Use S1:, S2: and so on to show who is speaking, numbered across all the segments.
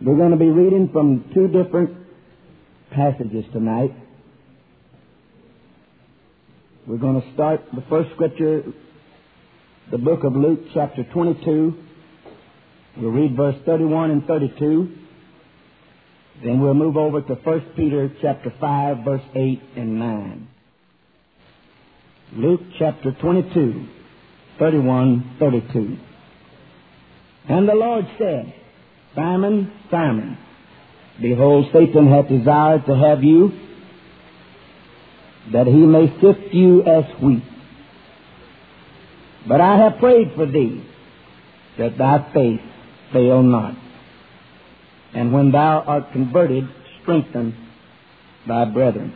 S1: We're going to be reading from two different passages tonight. We're going to start the first scripture, the book of Luke, chapter 22. We'll read verse 31 and 32. Then we'll move over to 1 Peter, chapter 5, verse 8 and 9. Luke, chapter 22, 31, 32. And the Lord said, Simon, Simon, behold, Satan hath desired to have you, that he may sift you as wheat. But I have prayed for thee, that thy faith fail not. And when thou art converted, strengthen thy brethren.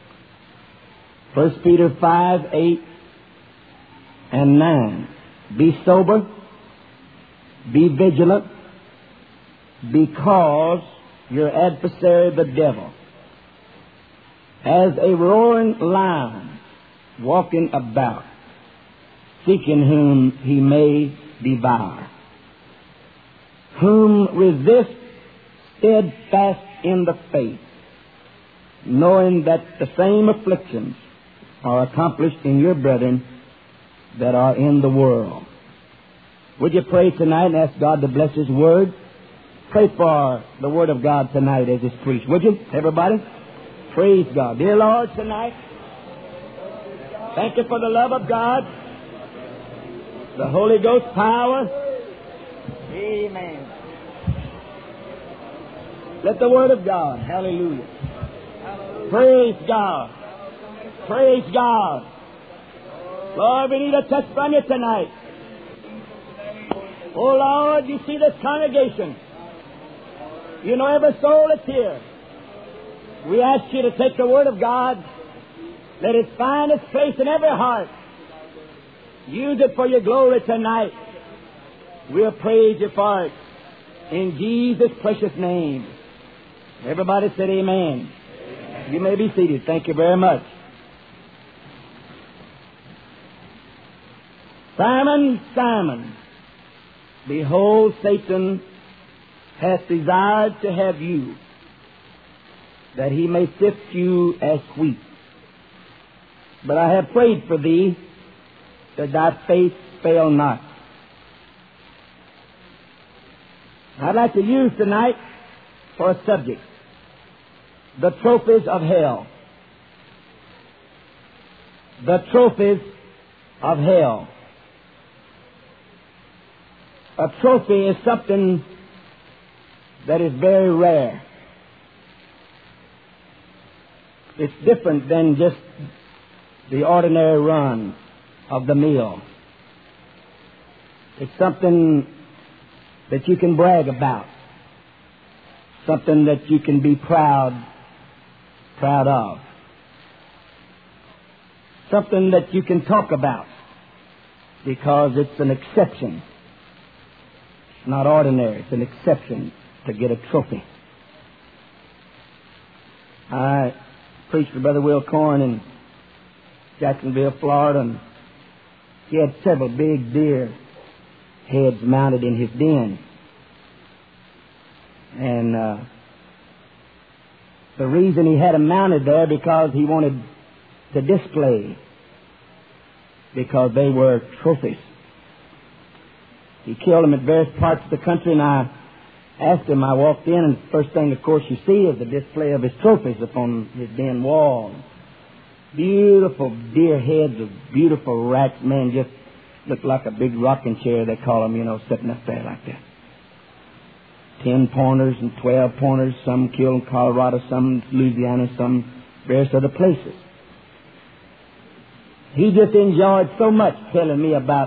S1: 1 Peter 5, 8 and 9. Be sober, be vigilant, because your adversary the devil, as a roaring lion, walking about, seeking whom he may devour, whom resist steadfast in the faith, knowing that the same afflictions are accomplished in your brethren that are in the world. Would you pray tonight and ask God to bless His Word? Pray for the Word of God tonight as it's preached. Would you, everybody? Praise God. Dear Lord, tonight, thank you for the love of God, the Holy Ghost power. Amen. Let the Word of God, hallelujah. Praise God. Praise God. Lord, we need a touch from you tonight. Oh, Lord, you see this congregation. You know every soul that's here. We ask you to take the Word of God. Let it find its place in every heart. Use it for your glory tonight. We'll praise you for it. In Jesus' precious name. Everybody said amen. You may be seated. Thank you very much. Simon, Simon, behold, Satan hath desired to have you, that he may sift you as wheat. But I have prayed for thee, that thy faith fail not. I'd like to use tonight for a subject, the trophies of hell. The trophies of hell. A trophy is something that is very rare. It's different than just the ordinary run of the meal. It's something that you can brag about. Something that you can be proud of. Something that you can talk about because it's an exception. It's not ordinary. It's an exception to get a trophy. I preached with Brother Will Corn in Jacksonville, Florida, and he had several big deer heads mounted in his den. And the reason he had them mounted there because he wanted to display, because they were trophies. He killed them at various parts of the country, and I asked him, I walked in, and the first thing, of course, you see is the display of his trophies upon his den wall. Beautiful deer heads of beautiful racks, man, just looked like a big rocking chair, they call them, sitting up there like that. 10 pointers and 12 pointers, some killed in Colorado, some Louisiana, some various other places. He just enjoyed so much telling me about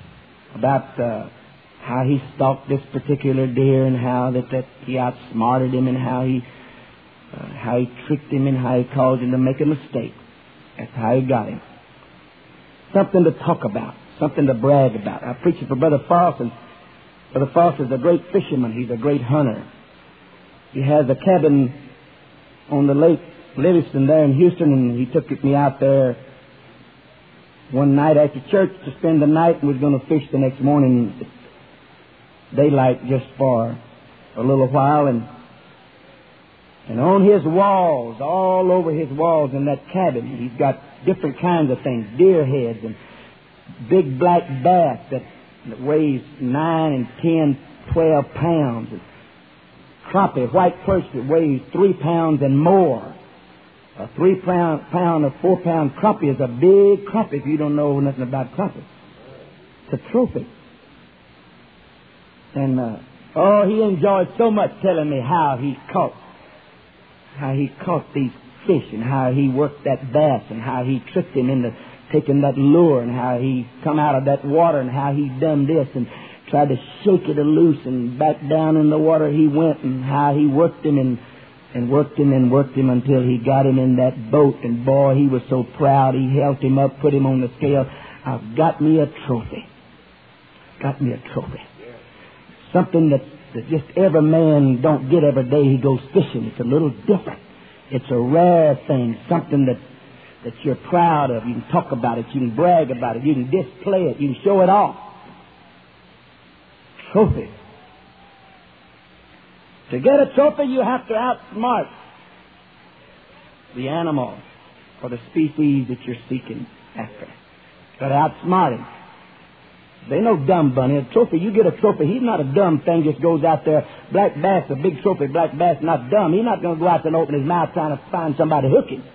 S1: how he stalked this particular deer and how that he outsmarted him and how he tricked him and how he caused him to make a mistake. That's how he got him. Something to talk about, something to brag about. I preached for Brother Foss, and Brother Foss is a great fisherman. He's a great hunter. He has a cabin on the Lake Livingston there in Houston, and he took me out there one night after church to spend the night, and was going to fish the next morning at daylight just for a little while. And And on his walls, all over his walls in that cabin, he's got different kinds of things, deer heads and big black bass that weighs 9 and 10, 12 pounds. And crappie, white perch that weighs 3 pounds and more. A 3 pound or 4 pound crappie is a big crappie if you don't know nothing about crappie. It's a trophy. And, he enjoyed so much telling me how he caught these fish and how he worked that bass and how he tricked him into taking that lure and how he come out of that water and how he done this and tried to shake it loose and back down in the water he went and how he worked him and worked him and worked him until he got him in that boat. And boy, he was so proud. He held him up, put him on the scale. I've got me a trophy. Got me a trophy. Something that just every man don't get every day he goes fishing. It's a little different. It's a rare thing, something that you're proud of. You can talk about it. You can brag about it. You can display it. You can show it off. Trophy. To get a trophy, you have to outsmart the animal or the species that you're seeking after. You've got to outsmart him. They ain't no dumb bunny. A trophy, you get a trophy. He's not a dumb thing, just goes out there. Black bass, a big trophy. Black bass, not dumb. He's not going to go out there and open his mouth trying to find somebody to hook him.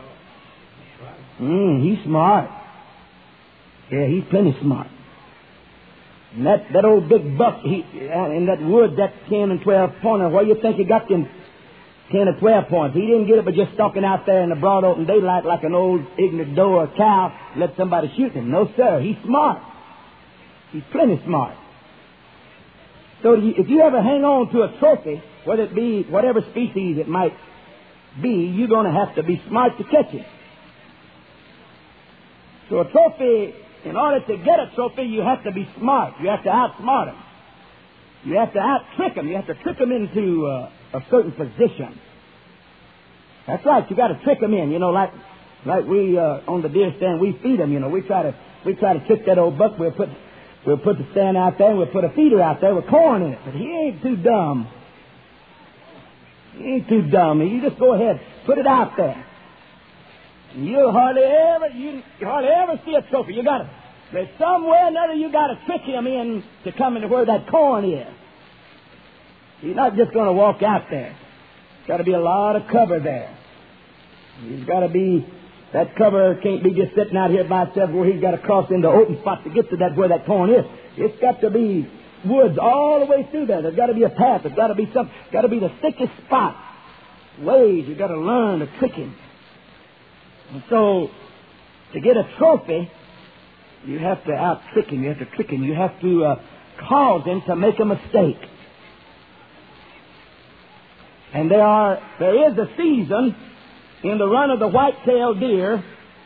S1: He's smart. Yeah, he's plenty smart. And that old big buck, in that wood, that 10 and 12 pointer, where you think he got them 10 or 12 points? He didn't get it by just stalking out there in the broad open daylight like an old ignorant doe or cow, let somebody shoot him. No, sir. He's smart. He's plenty smart. So if you ever hang on to a trophy, whether it be whatever species it might be, you're going to have to be smart to catch it. So a trophy, in order to get a trophy, you have to be smart. You have to outsmart them. You have to out-trick them. You have to trick them into a certain position. That's right. You got to trick them in. You know, like we on the deer stand, we feed them. You know, we try to trick that old buck. We'll put the stand out there and we'll put a feeder out there with corn in it. But he ain't too dumb. He ain't too dumb. You just go ahead, put it out there. And you'll hardly ever see a trophy. There's somewhere or another you got to trick him in to come into where that corn is. He's not just going to walk out there. There's got to be a lot of cover there. He's got to be. That cover can't be just sitting out here by itself where he's got to cross into open spot to get to that where that corn is. It's got to be woods all the way through there. There's got to be a path. There's got to be something. Got to be the thickest spot. Ways you've got to learn to trick him. And so, to get a trophy, you have to out-trick him. You have to trick him. You have to cause him to make a mistake. And there is a season in the run of the white-tailed deer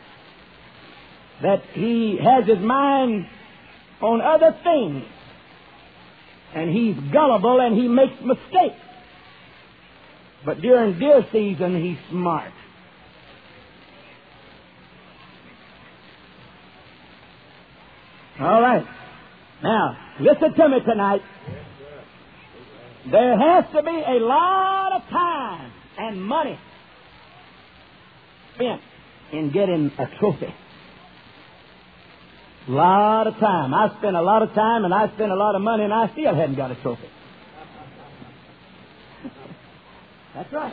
S1: that he has his mind on other things. And he's gullible and he makes mistakes. But during deer season, he's smart. All right. Now, listen to me tonight. There has to be a lot of time and money spent in getting a trophy. A lot of time. I spent a lot of time and I spent a lot of money and I still hadn't got a trophy. That's right.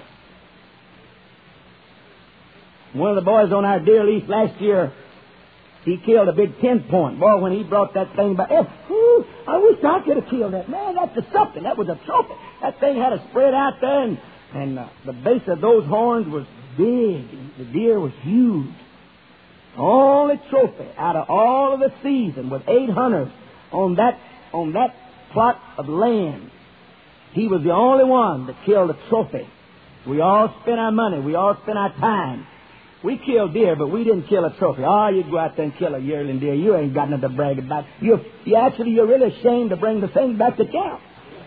S1: One of the boys on our deer lease last year, he killed a big 10-point. Boy, when he brought that thing back, I wish I could have killed that. Man, that's something. That was a trophy. That thing had a spread out there, and the base of those horns was big. The deer was huge. Only trophy out of all of the season with 8 hunters on that plot of land. He was the only one that killed a trophy. We all spent our money. We all spent our time. We killed deer, but we didn't kill a trophy. Oh, you go out there and kill a yearling deer. You ain't got nothing to brag about. You're really ashamed to bring the thing back to camp.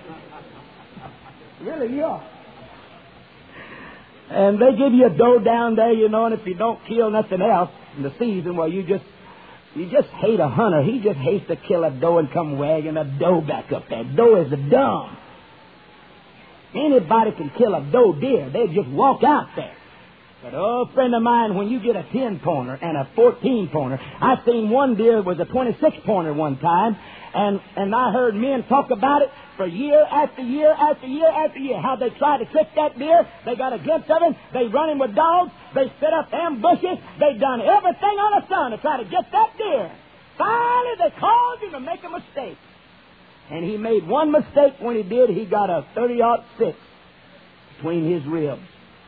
S1: Really, you are. And they give you a doe down there, you know, and if you don't kill nothing else in the season, well, you just hate a hunter. He just hates to kill a doe and come wagging a doe back up there. Doe is dumb. Anybody can kill a doe deer. They just walk out there. But, oh, friend of mine, when you get a 10-pointer and a 14-pointer, I seen one deer that was a 26-pointer one time, and I heard men talk about it for year after year after year after year, how they tried to trick that deer. They got a glimpse of him. They run him with dogs. They set up ambushes. They done everything on the sun to try to get that deer. Finally, they caused him to make a mistake. And he made one mistake when he did. He got a 30-06 between his ribs.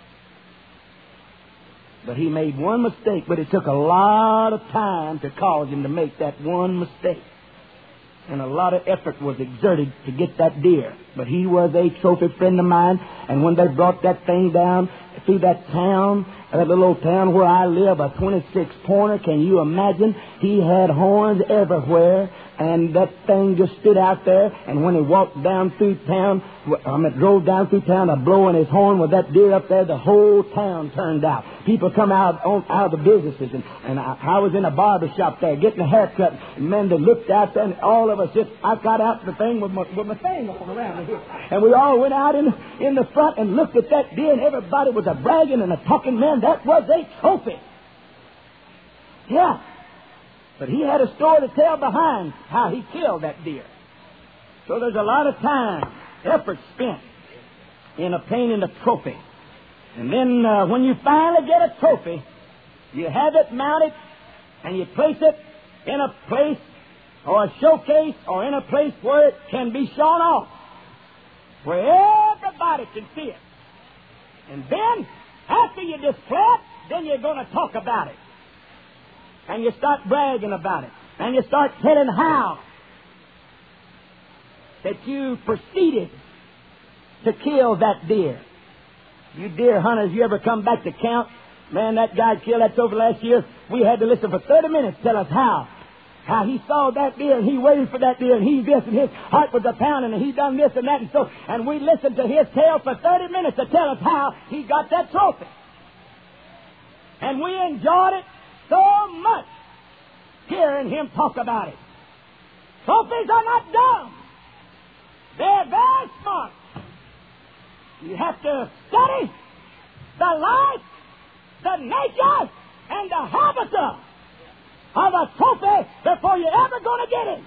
S1: But he made one mistake, but it took a lot of time to cause him to make that one mistake. And a lot of effort was exerted to get that deer. But he was a trophy friend of mine, and when they brought that thing down through that town, that little old town where I live, a 26-pointer, can you imagine? He had horns everywhere, and that thing just stood out there, and when he walked down through town, drove down through town, blowing his horn with that deer up there, the whole town turned out. People come out of the businesses, and I was in a barber shop there getting a haircut, and men that looked out there, and all of us I got out the thing with my thing on around here, and we all went out in the front and looked at that deer, and everybody was a bragging and a talking. Man, that was a trophy. Yeah. But he had a story to tell behind how he killed that deer. So there's a lot of time, effort spent in obtaining the trophy. And then when you finally get a trophy, you have it mounted and you place it in a place or a showcase or in a place where it can be shown off, where everybody can see it. And then, after you display it, then you're going to talk about it. And you start bragging about it. And you start telling how that you proceeded to kill that deer. You deer hunters, you ever come back to count? Man, that guy killed that trophy last year. We had to listen for 30 minutes tell us how he saw that deer and he waited for that deer and he this and his heart was a pounding and he done this and that and so. And we listened to his tale for 30 minutes to tell us how he got that trophy. And we enjoyed it so much hearing him talk about it. Trophies are not dumb. They're very smart. You have to study the life, the nature, and the habitat of a trophy before you're ever going to get it.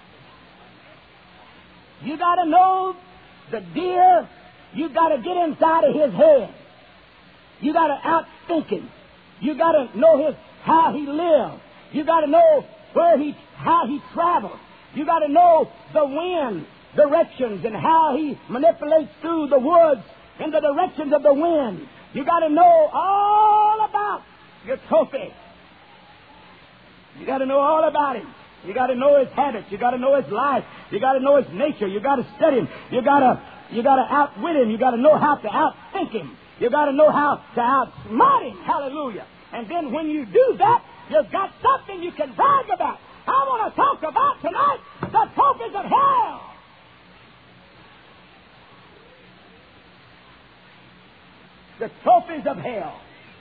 S1: You got to know the deer. You got to get inside of his head. You got to outthink him. You got to know how he lived. You got to know how he traveled. You got to know the wind directions and how he manipulates through the woods in the directions of the wind. You got to know all about your trophy. You got to know all about him. You got to know his habits. You got to know his life. You got to know his nature. You got to study him. You got to outwit him. You got to know how to outthink him. You got to know how to outsmart him. Hallelujah. And then when you do that, you've got something you can brag about. I want to talk about tonight the trophies of hell. The trophies of hell.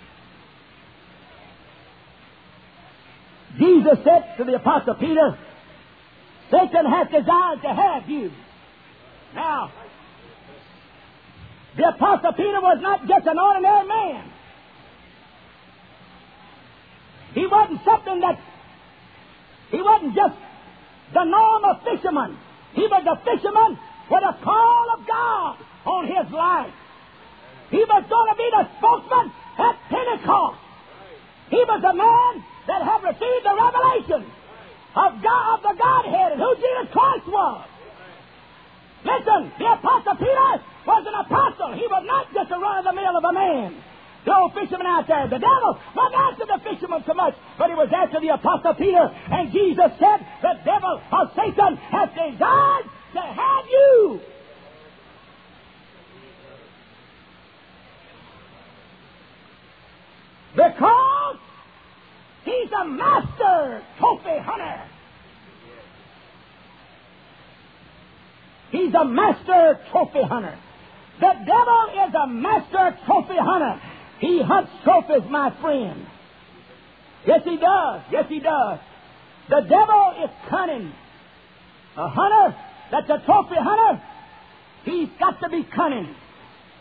S1: Jesus said to the Apostle Peter, Satan hath desired to have you. Now, the Apostle Peter was not just an ordinary man. He wasn't just the normal fisherman. He was a fisherman with a call of God on his life. He was going to be the spokesman at Pentecost. He was a man that had received the revelation of God, of the Godhead, and who Jesus Christ was. Listen, the Apostle Peter was an apostle. He was not just a run-of-the-mill of a man. The old fisherman out there, the devil wasn't after the fisherman so much, but he was after the Apostle Peter. And Jesus said, the devil of Satan has desired to have you. Because he's a master trophy hunter. He's a master trophy hunter. The devil is a master trophy hunter. He hunts trophies, my friend. Yes, he does. Yes, he does. The devil is cunning. A hunter that's a trophy hunter, he's got to be cunning.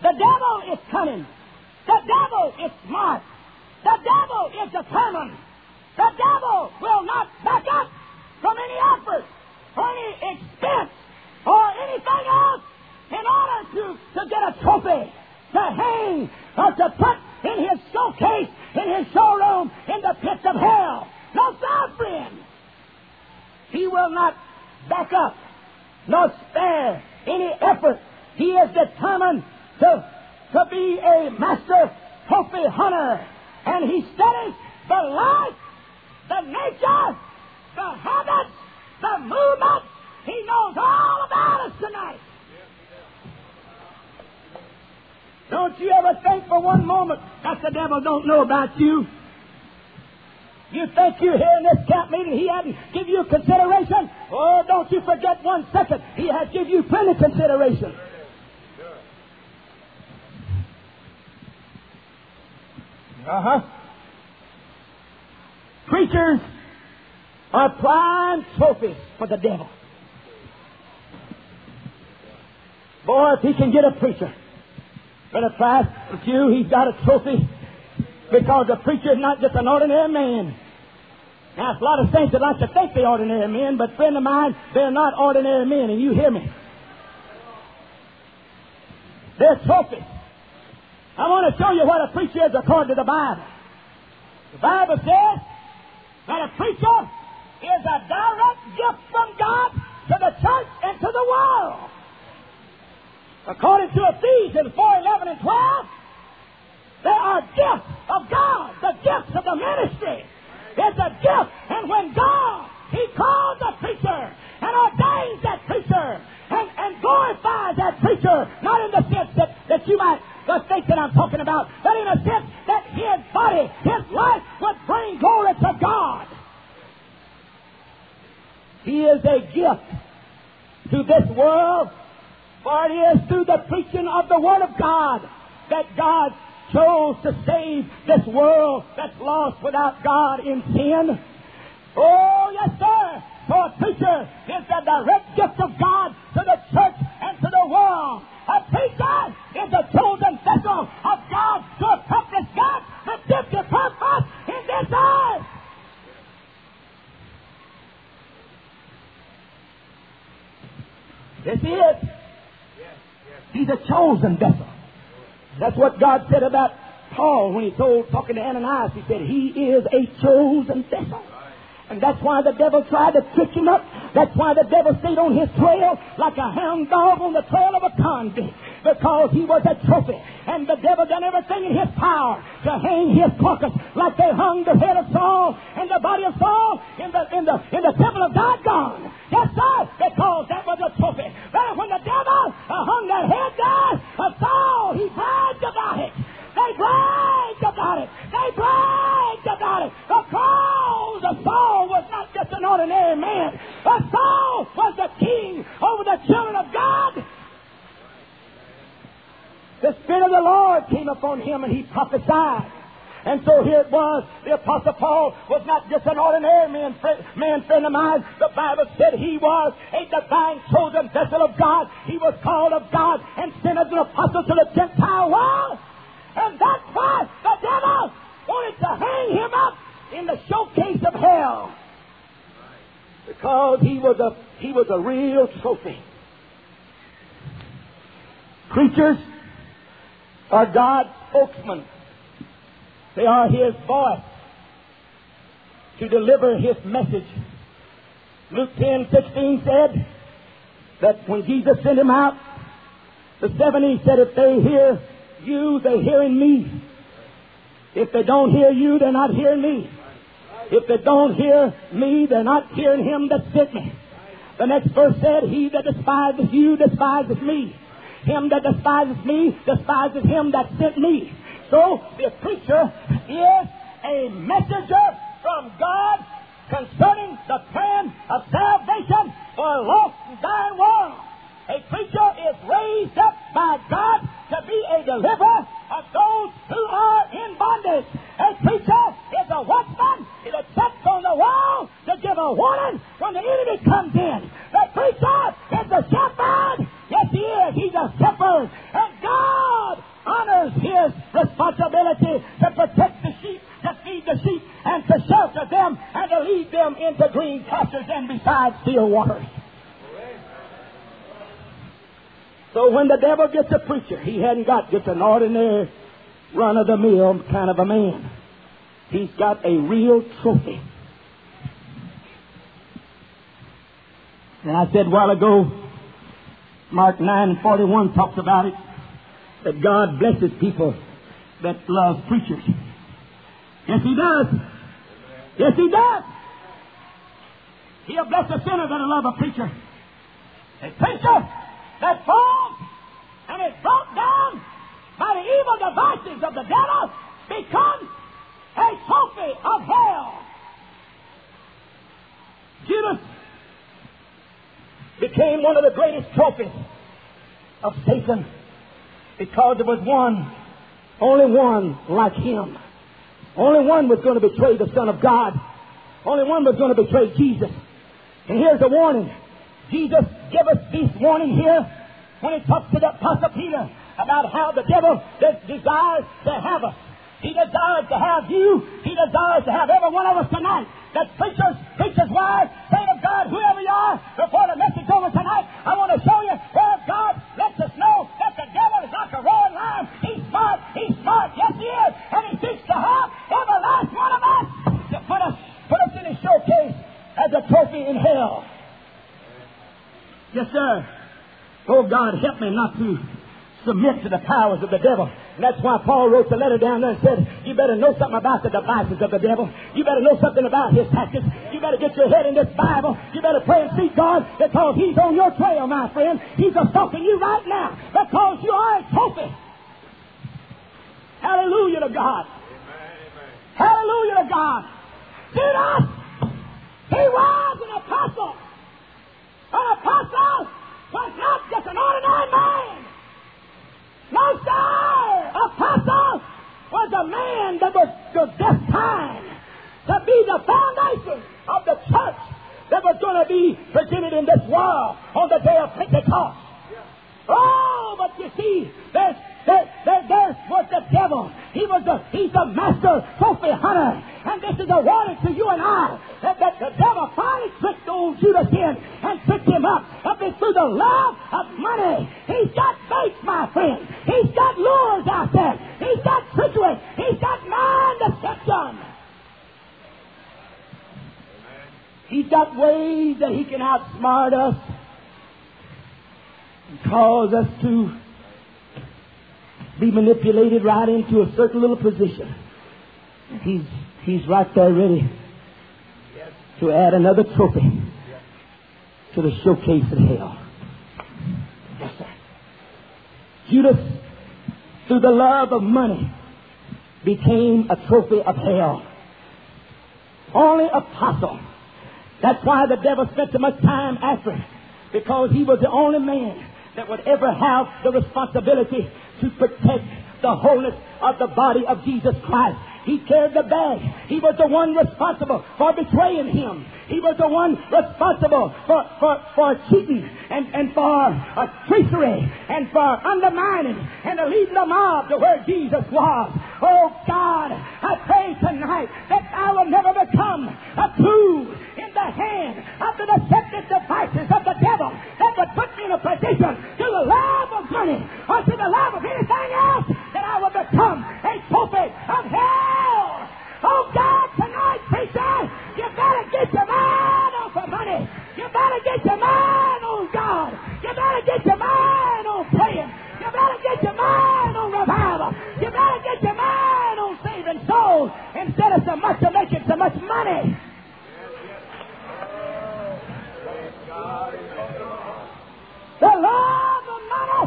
S1: The devil is cunning. The devil is smart. The devil is determined. The devil will not back up from any effort or any expense or anything else in order to get a trophy to hang or to put in his showcase, in his showroom, in the pits of hell. No, sir, friend. He will not back up nor spare any effort. He is determined to be a master trophy hunter. And he studies the life, the nature, the habits, the movement. He knows all about us tonight. Don't you ever think for one moment that the devil don't know about you. You think you're here in this camp meeting, he hadn't give you consideration? Oh, don't you forget 1 second. He has give you plenty of consideration. Preachers are prime trophies for the devil. Boy, if he can get a preacher, Brother Price, with you, he's got a trophy, because the preacher is not just an ordinary man. Now, a lot of saints that like to think they're ordinary men, but friend of mine, they're not ordinary men, and you hear me. They're trophies. I want to show you what a preacher is according to the Bible. The Bible says that a preacher is a direct gift from God to the church and to the world. According to Ephesians 4:11 and 12, there are gifts of God, the gifts of the ministry. It's a gift, and when God, He calls a preacher and ordains that preacher and glorifies that preacher, not in the sense that you might think that I'm talking about, but in a sense that his body, his life would bring glory to God. He is a gift to this world, for it is through the preaching of the Word of God that God chose to save this world that's lost without God in sin. Oh, yes, sir. So a preacher is the direct gift of God to the church and to the world. A preacher is the chosen vessel of God to accomplish God's redemptive purpose in this earth. Yes, he is. He's a chosen vessel. That's what God said about Paul when he talking to Ananias. He said, he is a chosen vessel. And that's why the devil tried to trick him up. That's why the devil stayed on his trail like a hound dog on the trail of a convict. Because he was a trophy. And the devil done everything in his power to hang his carcass like they hung the head of Saul and the body of Saul in the temple of Dagon. Yes, sir, because that was a trophy. But when the devil hung that head there of Saul, he bragged about it. They bragged about it. They bragged about it. Because Saul was not just an ordinary man, but Saul was the king over the children of God. The Spirit of the Lord came upon him and he prophesied. And so here it was. The Apostle Paul was not just an ordinary man, friend of mine. The Bible said he was a divine chosen vessel of God. He was called of God and sent as an apostle to the Gentile world. And that's why the devil wanted to hang him up in the showcase of hell. Because he was a real trophy. Preachers are God's spokesmen. They are His voice to deliver His message. Luke 10:16 said that when Jesus sent him out, the 70 said, if they hear you, they're hearing me. If they don't hear you, they're not hearing me. If they don't hear me, they're not hearing Him that sent me. The next verse said, he that despises you despises me. Him that despises me despises Him that sent me. So the preacher is a messenger from God concerning the plan of salvation for a lost and dying world. A preacher is raised up by God to be a deliverer of those who are in bondage. A preacher is a watchman that sits on the wall to give a warning when the enemy comes in. The preacher is a shepherd. Yes, he is. He's a shepherd. And God responsibility to protect the sheep, to feed the sheep, and to shelter them, and to lead them into green pastures and beside still waters. So when the devil gets a preacher, he hadn't got just an ordinary run-of-the-mill kind of a man. He's got a real trophy. And I said a while ago, Mark 9:41 talks about it, that God blesses people that love preachers. Yes, He does. Yes, He does. He'll bless a sinner that'll love a preacher. A preacher that falls and is brought down by the evil devices of the devil becomes a trophy of hell. Judas became one of the greatest trophies of Satan because there was only one like him. Only one was going to betray the Son of God. Only one was going to betray Jesus. And here's a warning. Jesus gave us this warning here when He talks to the Apostle Peter about how the devil desires to have us. He desires to have you. He desires to have every one of us tonight. That preachers' wives, saints of God, whoever you are, before the message over tonight, I want to show you where God lets us know that the devil is like a roaring lion. He's smart. Yes, he is. And he seeks to have every last one of us to put us in his showcase as a trophy in hell. Yes, sir. Oh, God, help me not to submit to the powers of the devil. And that's why Paul wrote the letter down there and said, you better know something about the devices of the devil. You better know something about his tactics. You better get your head in this Bible. You better pray and seek God because he's on your trail, my friend. He's assaulting you right now because you are a trophy. Hallelujah to God. Amen. Hallelujah to God. Judas, he was an apostle. An apostle was not just an ordinary man. No, sir! Apostle was a man that was destined to be the foundation of the church that was going to be presented in this world on the day of Pentecost. Oh, but you see, there was the devil. He's the master trophy hunter. And this is a warning to you and I that the devil finally tricked old Judas in and tricked him up and through the love of money. He's got baits, my friend. He's got lures out there. He's got trickery. He's got mind deception. He's got ways that he can outsmart us and cause us to be manipulated right into a certain little position. He's right there ready to add another trophy to the showcase of hell. Yes, sir. Judas, through the love of money, became a trophy of hell. Only apostle. That's why the devil spent so much time after him, because he was the only man that would ever have the responsibility to protect the wholeness of the body of Jesus Christ. He carried the bag. He was the one responsible for betraying him. He was the one responsible for cheating and for treachery and for undermining and leading the mob to where Jesus was. Oh God, I pray tonight that I will never become a tool in the hand of the deceptive devices of the devil that would put me in a position to the love of money or to the love of anything else, that I will become a trophy of hell. Oh God, tonight, preacher, you better get your mind off of money. You better get your mind on God. You better get your mind on praying. You better get your mind on revival. You better get your mind on saving souls instead of so much of making so much money. The love of money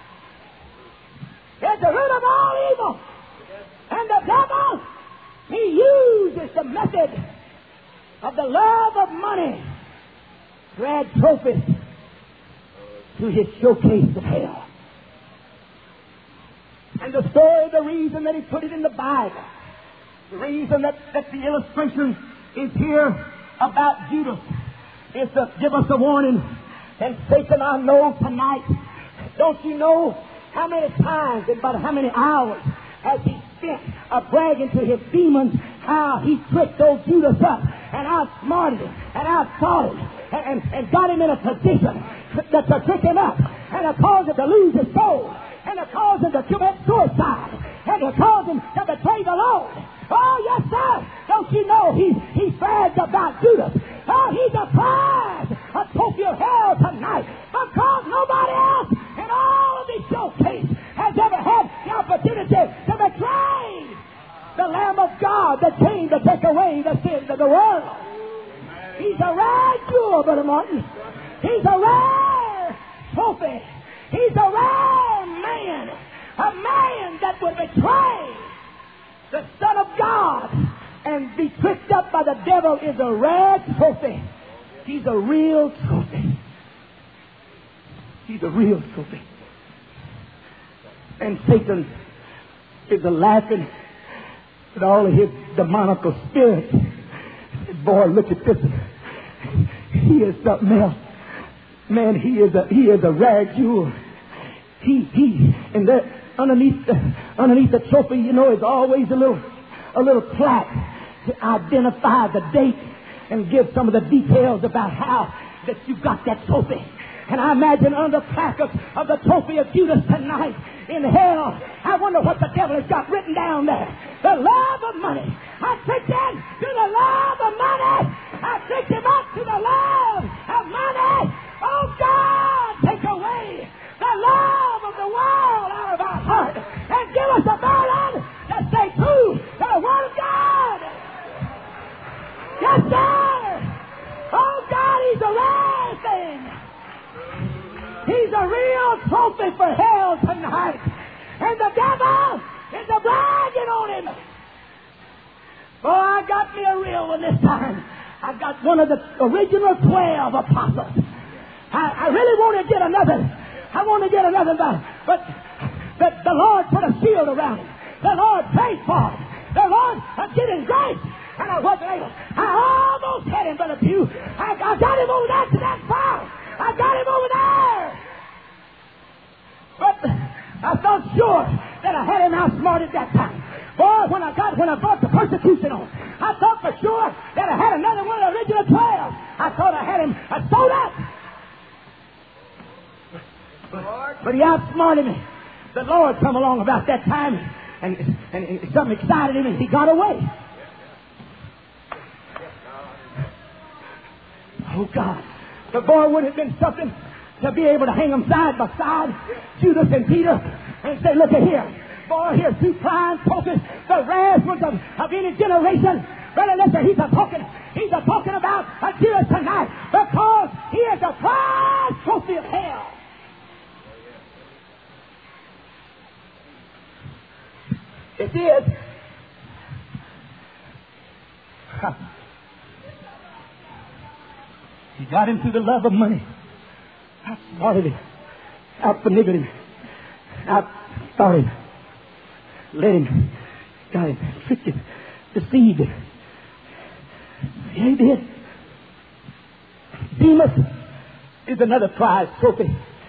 S1: is the root of all evil. And the devil, he uses the method of the love of money to add trophies to his showcase of hell. And the story, the reason that he put it in the Bible, the reason that the illustration is here about Judas is to give us a warning. And Satan, I know tonight, don't you know how many times and about how many hours has he extent of bragging to his demons how he tricked old Judas up and outsmarted him and outthought him and got him in a position to trick him up and to cause him to lose his soul and to cause him to commit suicide and to cause him to betray the Lord. Oh, yes, sir. Don't you know he bragged about Judas? Oh, he's a prize, a trophy of hell tonight, because nobody else in all of these showcase has ever had the opportunity to betray the Lamb of God that came to take away the sins of the world. He's a rare jewel, Brother Martin. He's a rare trophy. He's a rare man. A man that would betray the Son of God and be tricked up by the devil is a rare trophy. He's a real trophy. He's a real trophy. And Satan is laughing at all of his demonical spirits. Boy, look at this. He is something else. Man, he is a rare jewel. And that underneath the trophy, you know, is always a little plaque to identify the date and give some of the details about how that you got that trophy. And I imagine under the plaque of the trophy of Judas tonight in hell, I wonder what the devil has got written down there. The love of money. I tricked him to the love of money. I tricked him up to the love of money. Oh, God, take away the love of the world out of our heart and give us a burden to stay true to the Word of God. Yes, sir. Oh, God, he's a rare thing. He's a real trophy for hell tonight. And the devil is a bragging on him. Boy, I got me a real one this time. I got one of the original 12 apostles. I really want to get another. I want to get another, but the Lord put a shield around him. The Lord prayed for him. The Lord did his grace. And I wasn't able. I almost had him, Brother Pugh. I got him over there to that fire. I got him over there. But I felt sure that I had him outsmarted that time. Boy, when I brought the persecution on, I thought for sure that I had another one of the original 12. I thought I had him sewed up. But he outsmarted me. The Lord come along about that time, and something excited him, and he got away. Oh, God. But boy, would it have been something to be able to hang them side by side, Judas and Peter, and say, look at here. Boy, here's two prime trophies, the rarest ones of any generation. Brother, listen, he's a talking about a Judas tonight, because he is a prize trophy of hell. It is. He got him through the love of money. Outsmarted him. Outmaneuvered him. Outthought him. Led him. Got him. Tricked him. Deceived him. Yeah, he did. Demas is another prize trophy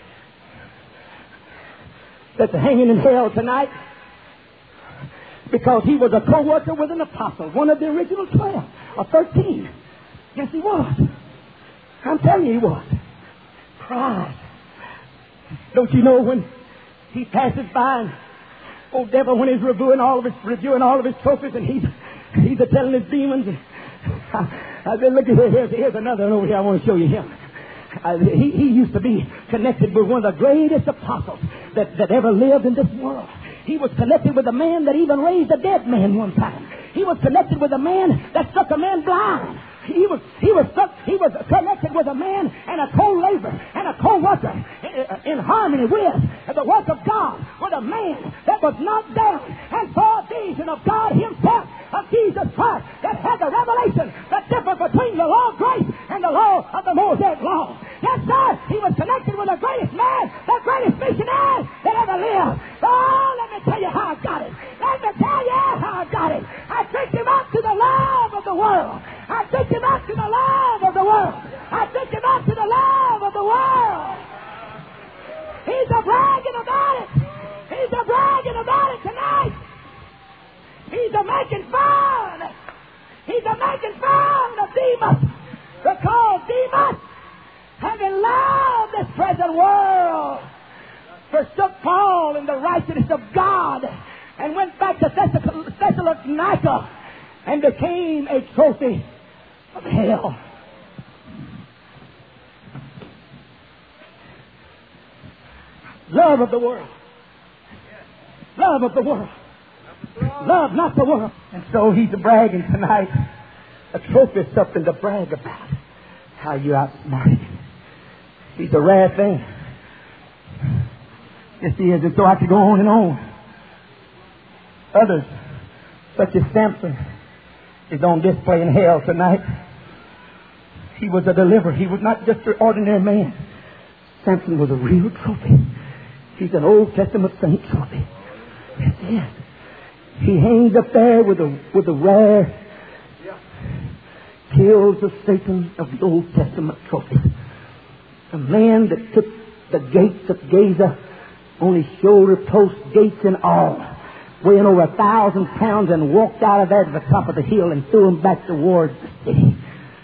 S1: that's hanging in hell tonight, because he was a co-worker with an apostle, one of the original 12 or 13. Yes, he was. I'm telling you, he was. Prize. Don't you know when he passes by, and old devil, when he's reviewing all of his trophies, and he's telling his demons, and I said, look at here's another one over here. I want to show you him. He used to be connected with one of the greatest apostles that ever lived in this world. He was connected with a man that even raised a dead man one time. He was connected with a man that struck a man blind. He was connected with a man and a co-laborer and a co-worker in harmony with the work of God, with a man that was knocked down and saw a vision of God himself, of Jesus Christ, that had the revelation, the difference between the law of grace and the law of the Mosaic law. Yes, sir, he was connected with the greatest man, the greatest missionary that ever lived. Oh, let me tell you how I got it. Let me tell you how I got it. I tricked him up to the love of the world. I tricked him up to the love of the world. I tricked him up to the love of the world. He's a bragging about it. He's a bragging about it tonight. making fun. He's making fun of Demas. Because Demas, having loved this present world, forsook Paul in the righteousness of God and went back to Thessalonica and became a trophy of hell. Love of the world. Love of the world. Love not the world. And so he's bragging tonight. A trophy is something to brag about. How you outsmarted him. He's a rare thing. Yes, he is. And so I could go on and on. Others, such as Samson, is on display in hell tonight. He was a deliverer. He was not just an ordinary man. Samson was a real trophy. He's an Old Testament saint trophy. Yes, yes. He hangs up there with the rare kills of Satan of the Old Testament trophy. A man that took the gates of Gaza on his shoulder post, gates and all, weighing over 1,000 pounds, and walked out of there to the top of the hill and threw him back towards the city.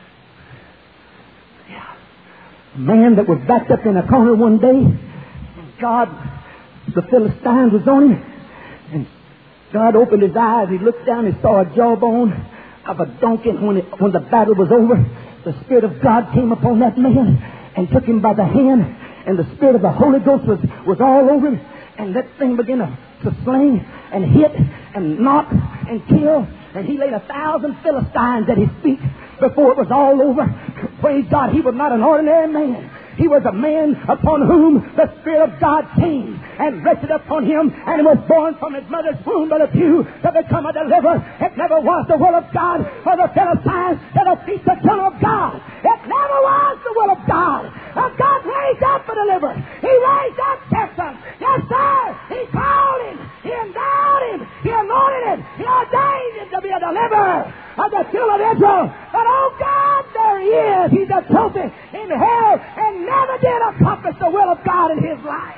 S1: Yeah. A man that was backed up in a corner one day. God, the Philistines was on him, and God opened his eyes. He looked down and saw a jawbone of a donkey. When the battle was over, the Spirit of God came upon that man and took him by the hand, and the Spirit of the Holy Ghost was all over him, and that thing began to sling and hit and knock and kill, and he laid 1,000 Philistines at his feet before it was all over. Praise God, he was not an ordinary man. He was a man upon whom the Spirit of God came and rested upon him, and he was born from his mother's womb with a view to become a deliverer. It never was the will of God for the Philistines to defeat the Son of God. It never was the will of God. But God raised up a deliverer. He raised up Samson. Yes, sir. He called him. He endowed him. He anointed him. He ordained him to be a deliverer of the children of Israel. But oh God, there he is. He's a trophy in hell and never did accomplish the will of God in his life.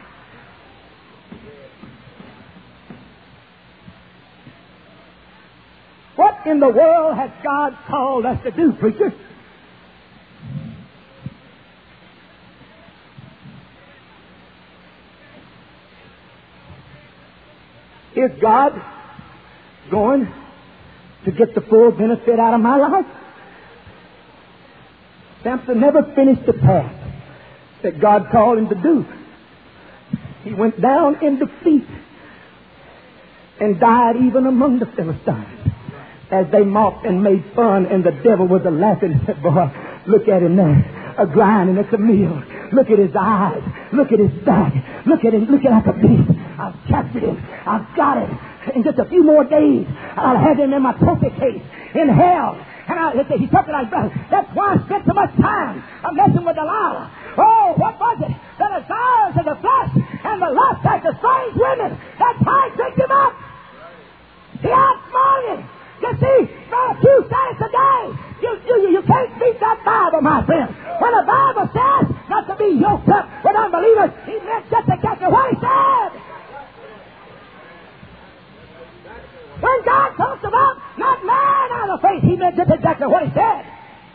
S1: What in the world has God called us to do, preachers? Is God going to get the full benefit out of my life? Samson never finished the task that God called him to do. He went down in defeat and died even among the Philistines as they mocked and made fun, and the devil was laughing and said, boy, look at him there, a grinding at the meal. Look at his eyes. Look at his back. Look at him. Look at the beast. I've captured him. I've got him. In just a few more days, I'll have him in my trophy case in hell. And he took it like that. That's why I spent so much time messing with Delilah. Oh, what was it? The desires of the flesh and the lust after strange women. That's how I picked him up. He outsmarted him. You see, for a few cents a day, you can't beat that Bible, my friend. When the Bible says not to be yoked up with unbelievers, he meant just exactly what he said. When God talks about not man out of faith, he meant just exactly what he said.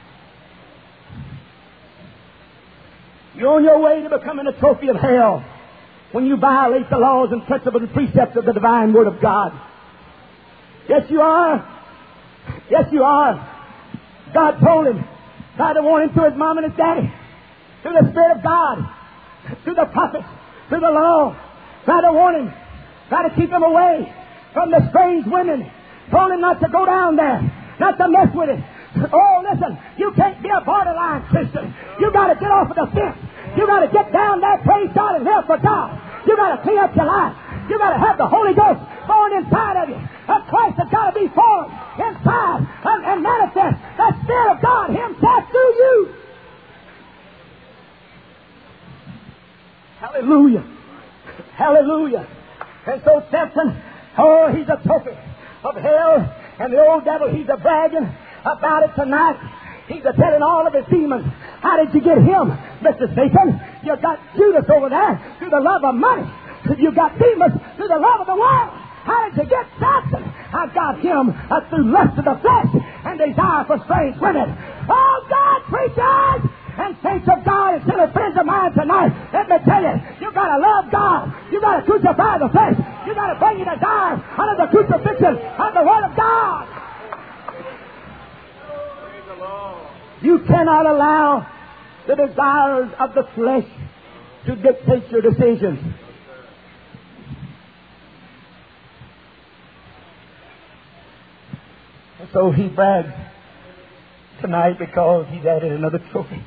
S1: You're on your way to becoming a trophy of hell when you violate the laws and principles and precepts of the divine Word of God. Yes, you are. Yes, you are. God told him, tried to warn him through his mom and his daddy, through the Spirit of God, through the prophets, through the law. Tried to warn him, tried to keep him away from the strange women. Told him not to go down there, not to mess with it. Oh, listen, you can't be a borderline Christian. You got to get off of the fence. You got to get down there, praise God, and live for God. You got to clean up your life. You got to have the Holy Ghost born inside of you. Christ has got to be formed inside and manifest the Spirit of God Himself through you. Hallelujah. Hallelujah. And so Samson, oh, he's a trophy of hell. And the old devil, he's a bragging about it tonight. He's a telling all of his demons, how did you get him, Mr. Satan? You got Judas over there through the love of money. You got Demas through the love of the world. How did you get Samson? I've got about him through lust of the flesh and desire for strange women. Oh, God, preachers and saints of God and sinner friends of mine tonight, let me tell you, you got to love God. You got to crucify the flesh. You got to bring you to die under the crucifixion of the Word of God. You cannot allow the desires of the flesh to dictate your decisions. And so he brags tonight because he's added another trophy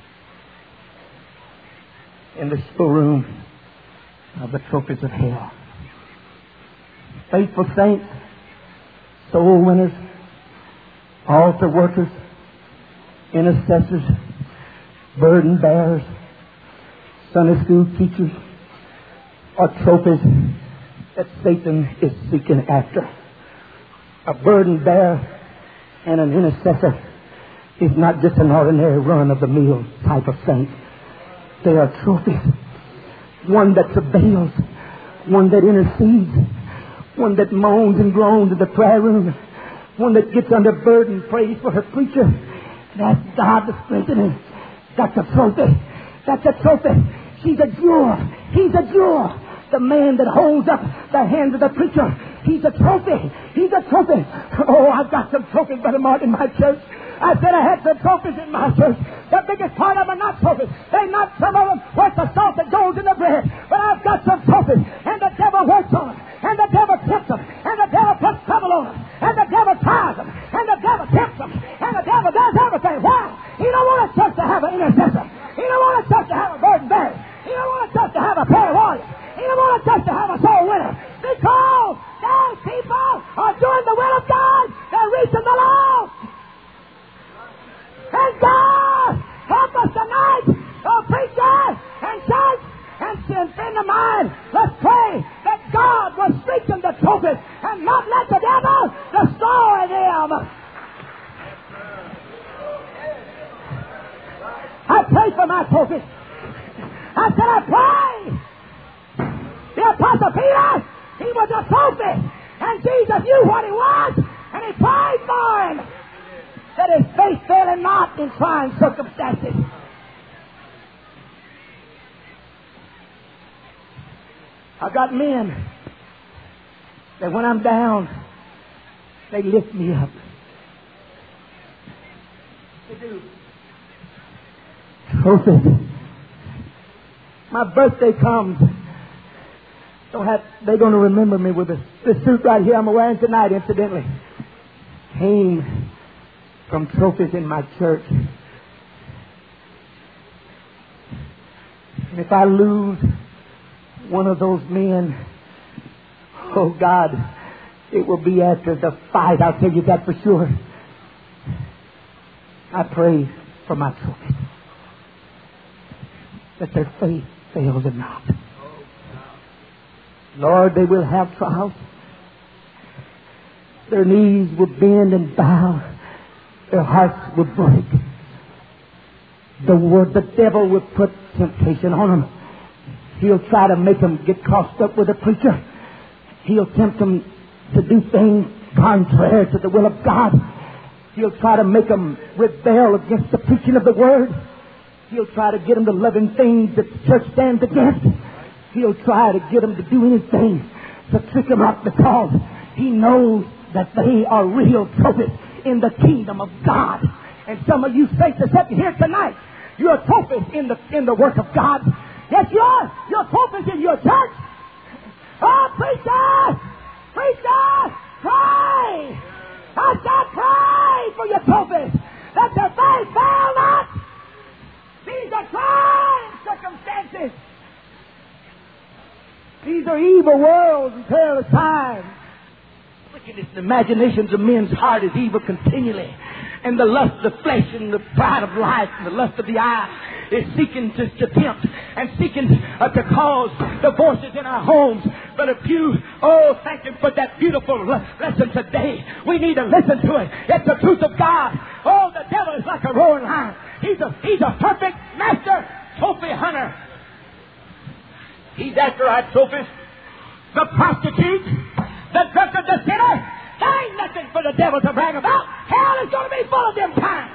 S1: in the showroom of the trophies of hell. Faithful saints, soul winners, altar workers, intercessors, burden bearers, Sunday school teachers are trophies that Satan is seeking after. A burden bearer and an intercessor is not just an ordinary run-of-the-mill type of saint. They are trophies. One that travails, one that intercedes, one that moans and groans in the prayer room, one that gets under burden, prays for her preacher, and asks God to strengthen him. That's a trophy. That's a trophy. She's a jewel. He's a jewel. The man that holds up the hand of the preacher, he's a trophy. He's a trophy. Oh, I've got some trophies, Brother Martin, in my church. I said I had some trophies in my church. The biggest part of them are not trophies. They're not some of them worth the salt that goes in the bread. But I've got some trophies. And the devil works on them. And the devil tempts them. And the devil puts trouble on them. And the devil tries them. And the devil tempts them. And the devil does everything. Why? He don't want a church to have an intercessor. He don't want a church to have a burden bearer. He don't want a church to have a prayer warrior. He don't want a church to have a soul winner. Because those people are doing the will of God. They're reaching the lost. And God, help us tonight, oh preacher and church and friend of mine. Let's pray that God will strengthen the trophies and not let the devil destroy them. I pray for my trophies. I said I pray. The Apostle Peter, he was a trophy. And Jesus knew what he was. And he prayed for him. That his faith failing not in trying circumstances. I've got men that when I'm down, they lift me up. They do. Trophy. My birthday comes. They're going to remember me with this suit right here I'm wearing tonight, incidentally. Came from trophies in my church. And if I lose one of those men, oh God, it will be after the fight. I'll tell you that for sure. I pray for my trophies, that their faith fails them not. Lord, they will have trials. Their knees will bend and bow. Their hearts will break. The devil will put temptation on them. He'll try to make them get crossed up with a preacher. He'll tempt them to do things contrary to the will of God. He'll try to make them rebel against the preaching of the Word. He'll try to get them to loving things that the church stands against. He'll try to get them to do anything to trick them up because he knows that they are real trophies in the kingdom of God. And some of you saints are sitting here tonight. You're trophies in the work of God. Yes, you are. You're trophies in your church. Oh, preacher! Preacher! Pray! I said pray for your trophies. That your faith fail not. These are trying circumstances. These are evil worlds and perilous times. Wickedness and imaginations of men's heart is evil continually. And the lust of the flesh and the pride of life and the lust of the eye is seeking to tempt and seeking to cause divorces in our homes. But if you, thank you for that beautiful lesson today. We need to listen to it. It's the truth of God. Oh, the devil is like a roaring lion. He's a perfect master trophy hunter. He's after our trophies. The prostitute, the drunkard, the sinner, there ain't nothing for the devil to brag about. Hell is going to be full of them times.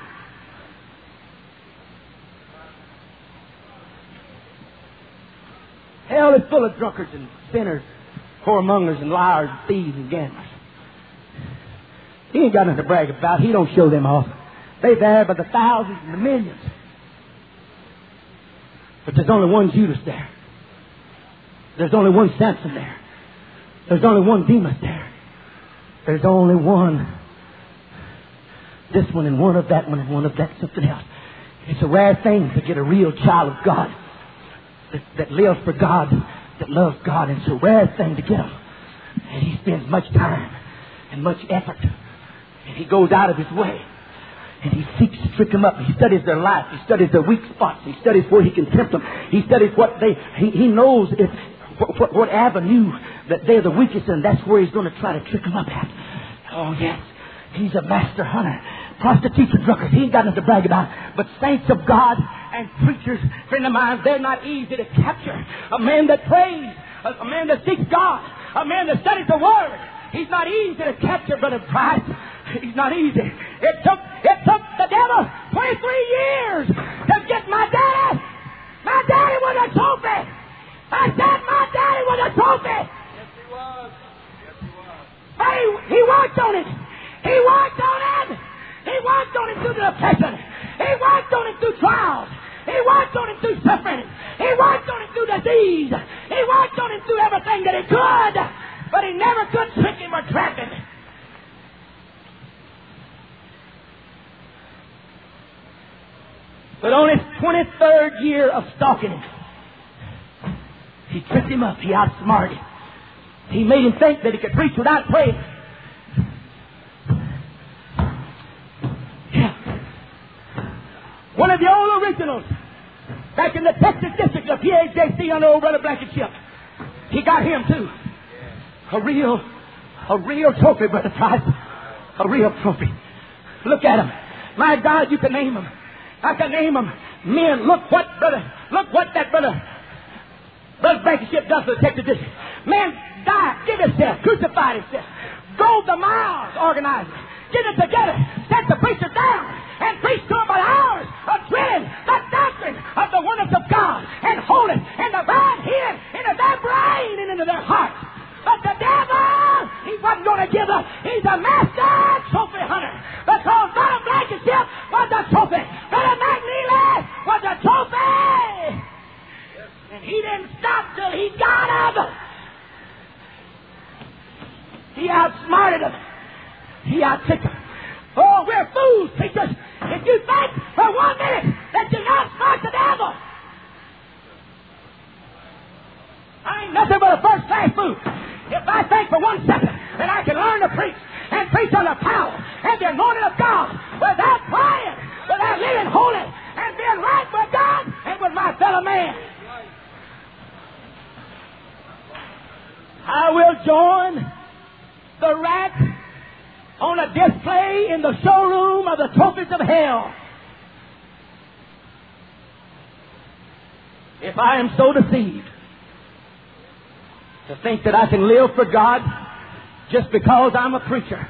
S1: Hell is full of drunkards and sinners, whoremongers and liars and thieves and gamblers. He ain't got nothing to brag about. He don't show them off. They're there by the thousands and the millions. But there's only one Judas there. There's only one Samson there. There's only one Demas there. There's only one. This one and one of that one and one of that something else. It's a rare thing to get a real child of God that lives for God, that loves God. And it's a rare thing to get him. And he spends much time and much effort. And he goes out of his way. And he seeks to trick them up. He studies their life. He studies their weak spots. He studies where he can tempt them. He studies what he knows if what avenue that they're the weakest in. That's where he's going to try to trick them up at. Oh, yes. He's a master hunter. Prostitutes and drunkards. He ain't got nothing to brag about. But saints of God and preachers, friend of mine, they're not easy to capture. A man that prays, a man that seeks God, a man that studies the Word. He's not easy to capture, Brother Price. He's not easy. It took the devil 23 years to get my daddy. My daddy was a trophy. I said my daddy was a trophy.
S2: Yes, he was. Yes, he was.
S1: But he worked on it. He worked on it. He worked on it through the depression. He worked on it through trials. He worked on it through suffering. He worked on it through disease. He worked on it through everything that he could. But he never could trick him or trap him. But on his 23rd year of stalking him, he tricked him up. He outsmarted him. He made him think that he could preach without praying. Yeah. One of the old originals, back in the Texas district of PAJC under old Brother Blankenship, he got him too. A real trophy, Brother Price. A real trophy. Look at him. My God, you can name him. I can name them. Men, look what that brother Blankenship does for the Texas district. Man died, give himself, crucified himself, drove the miles, organized it, get it together, set the preachers down, and preach to them for hours of drilling the doctrine of the oneness of God and hold it in the right hand into their brain and into their heart. But the devil, he wasn't going to give up. He's a master trophy hunter. Because Brother Blankenship was a trophy. Brother McNeely was a trophy. And he didn't stop till he got him. He outsmarted him. He outkicked him. Oh, we're fools, preachers. If you think for 1 minute that you outsmart the devil, I ain't nothing but a first-class fool. If I think for 1 second that I can learn to preach and preach on the power and the anointing of God without praying, without living holy and being right with God and with my fellow man, I will join the rack on a display in the showroom of the trophies of hell. If I am so deceived to think that I can live for God just because I'm a preacher.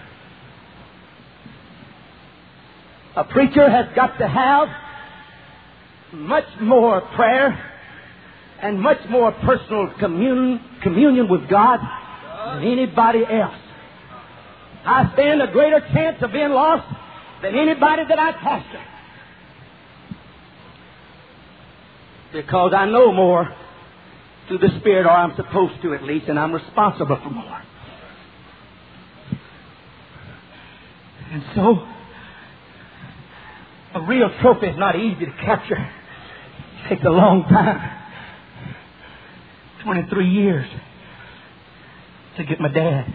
S1: A preacher has got to have much more prayer and much more personal communion with God than anybody else. I stand a greater chance of being lost than anybody that I pastor. Because I know more through the Spirit, or I'm supposed to at least, and I'm responsible for more. And so, a real trophy is not easy to capture. It takes a long time. 23 years to get my dad.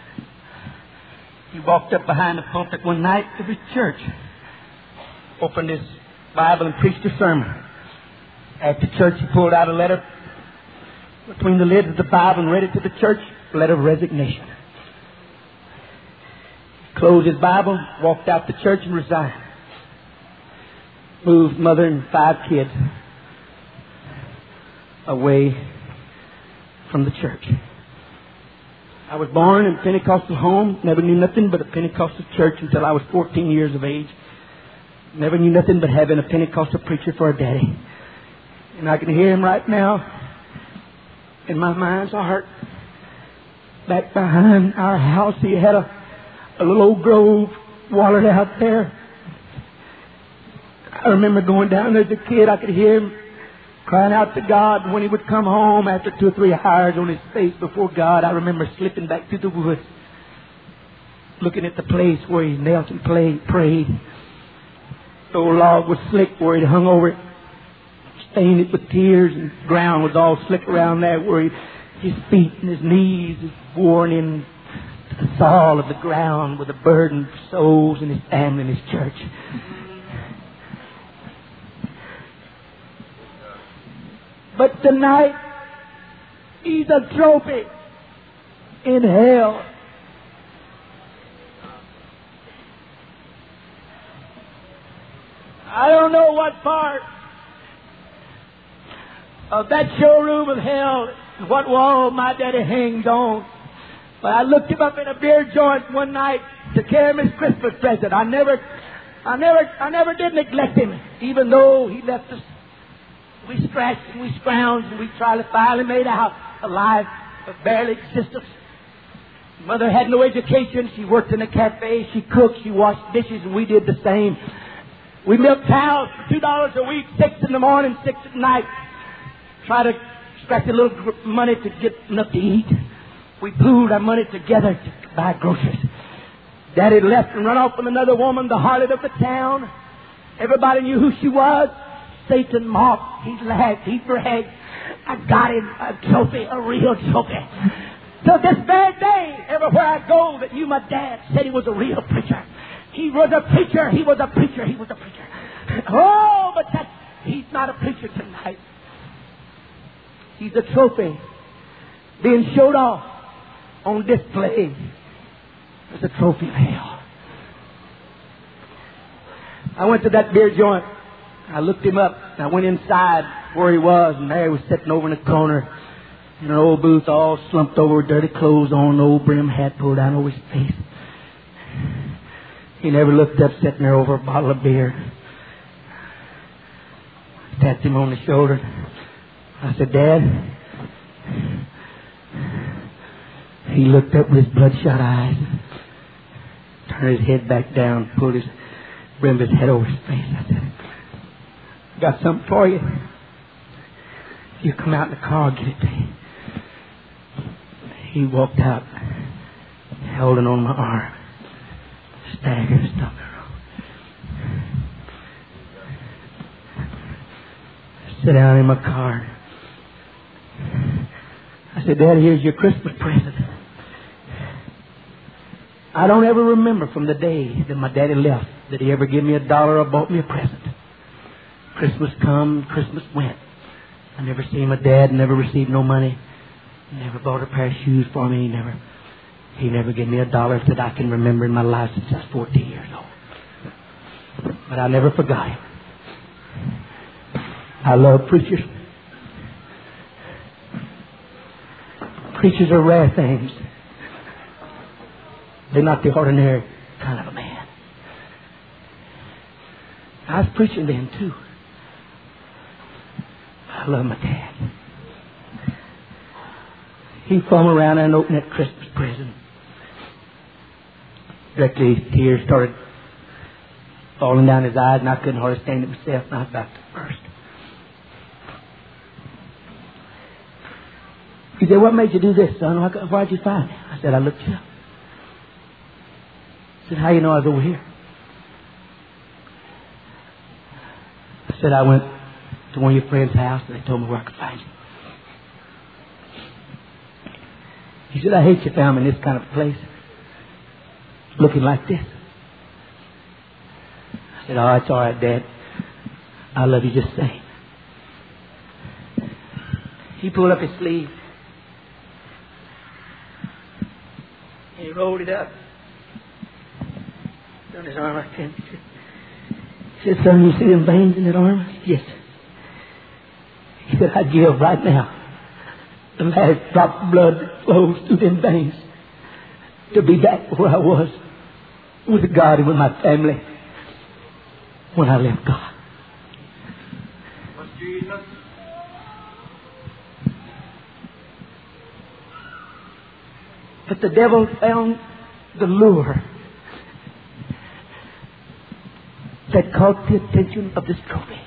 S1: He walked up behind the pulpit one night of his church, opened his Bible and preached a sermon. After church, he pulled out a letter between the lids of the Bible and read it to the church, a letter of resignation. Closed his Bible, walked out the church and resigned. Moved mother and 5 kids away from the church. I was born in a Pentecostal home. Never knew nothing but a Pentecostal church until I was 14 years of age. Never knew nothing but having a Pentecostal preacher for a daddy. And I can hear him right now in my mind's heart. Back behind our house, he had a little old grove watered out there. I remember going down there as a kid. I could hear him crying out to God. When he would come home after 2 or 3 hours on his face before God, I remember slipping back through the woods, looking at the place where he knelt and prayed. The old log was slick where he'd hung over it, stained it with tears, and the ground was all slick around there where his feet and his knees was worn in the soil of the ground with a burden for souls and his family and his church. But tonight, he's a trophy in hell. I don't know what part of that showroom of hell, what wall my daddy hangs on. But I looked him up in a beer joint one night to carry him his Christmas present. I never did neglect him, even though he left us. We scratched and we scrounged and we finally made out alive, but barely existence. Mother had no education. She worked in a cafe. She cooked. She washed dishes, and we did the same. We milked cows for $2 a week, 6 in the morning, 6 at night. Try to scratch a little money to get enough to eat. We pooled our money together to buy groceries. Daddy left and run off with another woman, the harlot of the town. Everybody knew who she was. Satan mocked, he laughed, he bragged. I got him a trophy, a real trophy. So this very day, everywhere I go, that knew my dad said he was a real preacher. He was a preacher, he was a preacher, he was a preacher. Oh, but he's not a preacher tonight. He's a trophy being showed off on display as a trophy of hell. I went to that beer joint. I looked him up. I went inside where he was, and there he was sitting over in a corner in an old booth, all slumped over, dirty clothes on, an old brim hat pulled down over his face. He never looked up, sitting there over a bottle of beer. I tapped him on the shoulder. I said, Dad. He looked up with his bloodshot eyes, turned his head back down, pulled his brim of his head over his face. I said, got something for you. You come out in the car, I'll get it to you. He walked out, holding on my arm, staggered and stumped around. I sat down in my car. I said, Daddy, here's your Christmas present. I don't ever remember from the day that my daddy left that he ever gave me $1 or bought me a present. Christmas come, Christmas went. I never seen my dad, never received no money, never bought a pair of shoes for me, he never gave me $1 that I can remember in my life since I was 14 years old. But I never forgot him. I love preachers. Preachers are rare things. They're not the ordinary kind of a man. I was preaching then too. I love my dad. He fumbled around and opened that Christmas present. Directly, tears started falling down his eyes, and I couldn't hardly stand it myself, and I was about to burst. He said, what made you do this, son? Why'd you find me? I said, I looked you up. He said, how you know I was over here? I said, I went to one of your friends' house, and they told me where I could find you. He said, I hate you found me in this kind of place, looking like this. I said, oh, it's all right, Dad. I love you just the same. He pulled up his sleeve. He rolled it up. On his arm like that. He said, son, you see them veins in that arm? Yes. He said, I'd give right now the last drop of blood that flows through them veins to be back where I was with God and with my family when I left God.
S2: Jesus.
S1: But the devil found the lure that caught the attention of this trophy.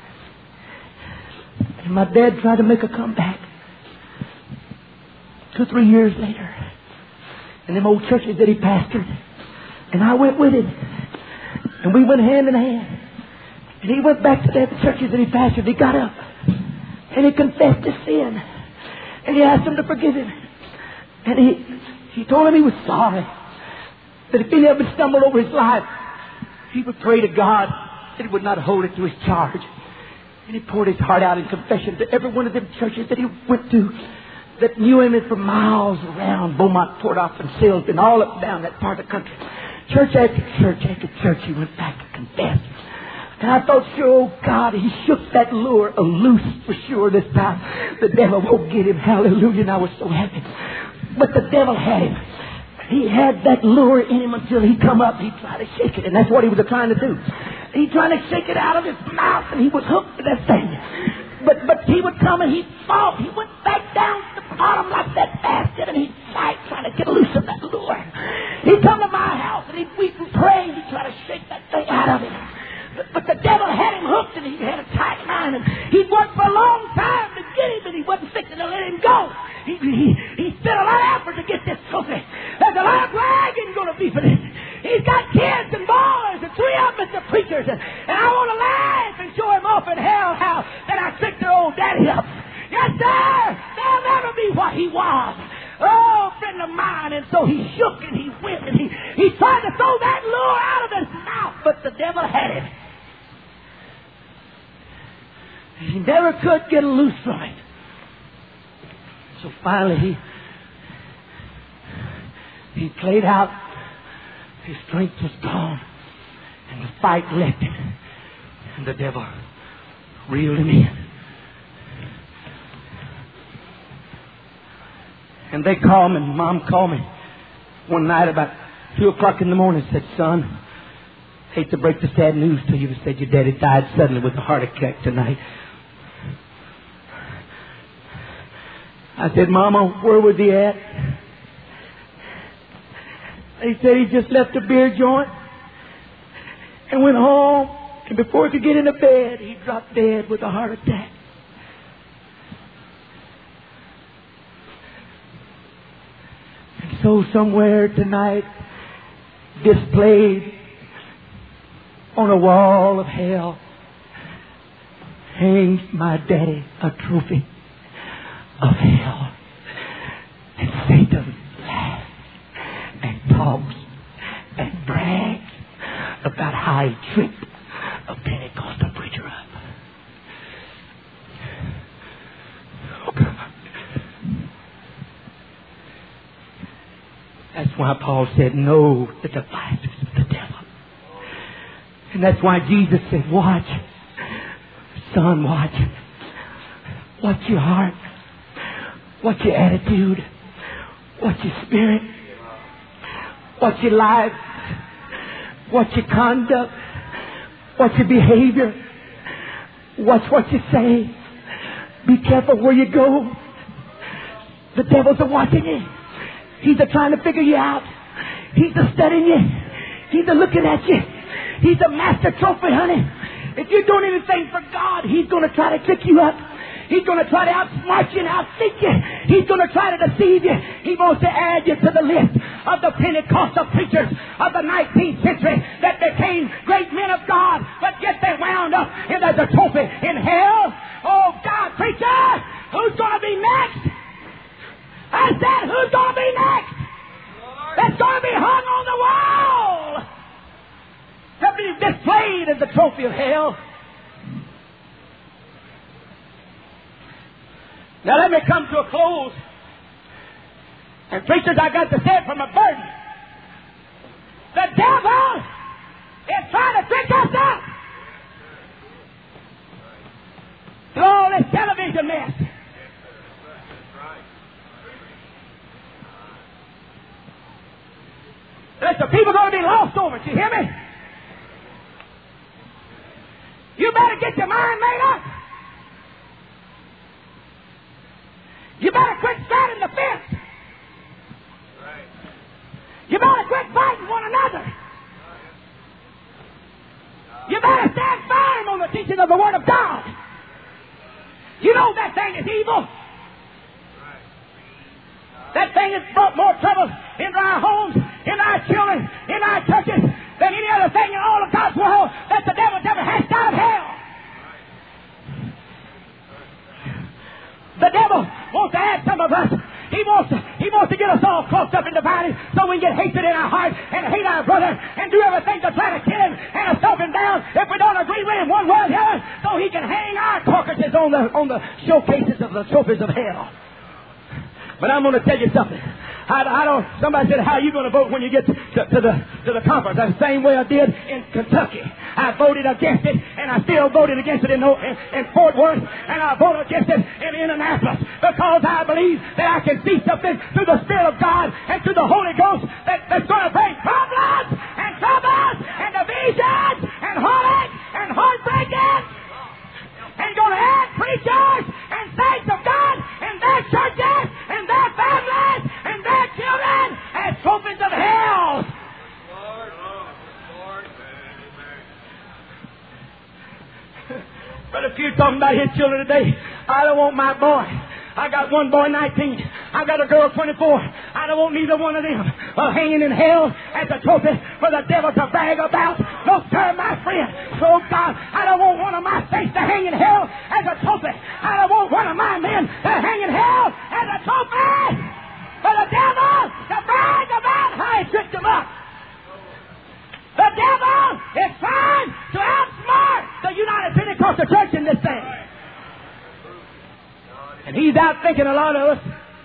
S1: And my dad tried to make a comeback 2 or 3 years later. In them old churches that he pastored. And I went with him. And we went hand in hand. And he went back to the churches that he pastored. He got up. And he confessed his sin. And he asked them to forgive him. And he told him he was sorry. That if he ever stumbled over his life, he would pray to God that he would not hold it to his charge. And he poured his heart out in confession to every one of them churches that he went to that knew him for miles around Beaumont, Port Off, and Silsden, all up and down that part of the country. Church after church after church, he went back to confess. And I thought, sure, oh God, he shook that lure loose for sure this time. The devil won't get him. Hallelujah. And I was so happy. But the devil had him. He had that lure in him until he come up. He tried to shake it, and that's what he was trying to do. He tried to shake it out of his mouth, and he was hooked to that thing. But he would come and he'd fall. He went back down to the bottom like that basket, and he'd fight trying to get loose of that lure. He'd come to my house, and he'd weep and pray, and he'd try to shake that thing out of him. But the devil had him hooked, and he had a tight line, and he'd worked for a long time to get him, and he wasn't fixing to let him go. He spent a lot of effort to get this trophy. There's a lot of bragging going to be for this. He's got kids and boys, and 3 of them are preachers, and I want to laugh and show him off in hell how that I tricked their old daddy up. Yes, sir! They'll never be what he was. Oh, friend of mine. And so he shook and he whipped and he tried to throw that lure out of his mouth, but the devil had it. He never could get loose from it. So finally he played out. His strength was gone. And the fight left him. And the devil reeled him in. And they called me, Mom called me one night about 2 o'clock in the morning and said, son, hate to break the sad news to you, but said your daddy died suddenly with a heart attack tonight. I said, Mama, where was he at? They said he just left a beer joint and went home, and before he could get into bed, he dropped dead with a heart attack. And so somewhere tonight, displayed on a wall of hell, hangs my daddy a trophy of hell. And Satan laughs and talks and brags about how he tricked a Pentecostal preacher up. Oh God. That's why Paul said, no, the devices of the devil. And that's why Jesus said, watch. Son, watch. Watch your heart. Watch your attitude. Watch your spirit. Watch your life. Watch your conduct. Watch your behavior. Watch what you say. Be careful where you go. The devils are watching you. He's trying to figure you out. He's studying you. He's looking at you. He's a master trophy, honey. If you're doing anything for God, he's going to try to trick you up. He's going to try to outsmart you and outthink you. He's going to try to deceive you. He wants to add you to the list of the Pentecostal preachers of the 19th century that became great men of God, but yet they wound up in as a trophy in hell. Oh, God, preacher, who's going to be next? I said, who's going to be next? That's going to be hung on the wall. To be displayed as the trophy of hell. Now let me come to a close. And preachers, I got to say it from a burden. The devil is trying to trick us up. Through all this television mess. Listen, people are going to be lost over it. You hear me? You better get your mind made up. You better quit standing the fence. You better quit fighting one another. You better stand firm on the teaching of the Word of God. You know that thing is evil. That thing has brought more trouble into our homes, into our children, in our churches than any other thing in all of God's world that the devil's ever hashed out of hell. The devil wants to add some of us. He wants to get us all crossed up and divided so we can get hatred in our heart and hate our brother and do everything to try to kill him and assault him down if we don't agree with him one way or the other, so he can hang our carcasses on the showcases of the trophies of hell. But I'm going to tell you something. Somebody said, how are you going to vote when you get to the conference? That's the same way I did in Kentucky. I voted against it, and I still voted against it in Fort Worth, and I voted against it in Indianapolis, because I believe that I can see something through the Spirit of God and through the Holy Ghost that's going to bring problems and troubles and divisions and heartache and heartbreaking, and going to add preachers and saints of God and their churches and their families and their children as trophies of hell. Brother Few talking about his children today. I don't want my boy. I got one boy 19. I got a girl 24. I don't want neither one of them hanging in hell as a trophy for the devil to brag about. No, sir, my friend. Oh, God, I don't want one of my saints to hang in hell as a trophy. I don't want one of my men to hang in hell as a trophy for the devil to brag about how he tricked him up. The devil is trying to outsmart the United Pentecostal Church in this thing. And he's out thinking a lot of us.